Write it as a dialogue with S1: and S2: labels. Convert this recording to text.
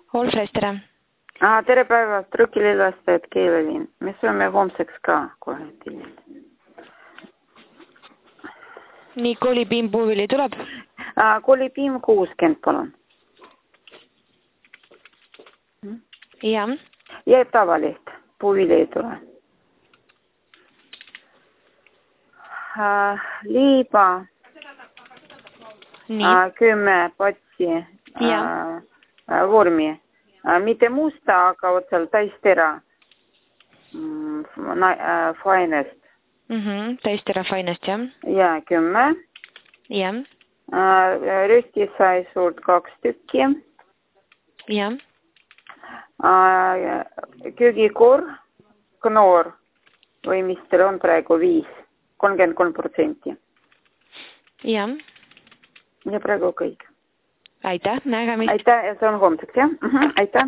S1: Olfres, tere.
S2: Tere päevast, Rõkililastajad Keevelin. Me sööme homseks ka kohe tilid.
S1: Nii, koolipiim puuvili tuleb?
S2: Koolipiim 60, palun.
S1: Ja.
S2: Ja tavaliht, puuvili ei tule. Liiba.
S1: Nii.
S2: 10 patsi vormi. Mitte musta, aga otsal täistera finest.
S1: Täistera finest, jah?
S2: Ja 10.
S1: Ja.
S2: Röstisai suurt 2 tükki.
S1: Ja.
S2: Köögikoor, knoor või mis teil on praegu 5, 33%.
S1: Ja.
S2: Ja praegu kõik.
S1: Aitäh, nägemist.
S2: Aitäh, ja see on homseks, jah? Aitäh.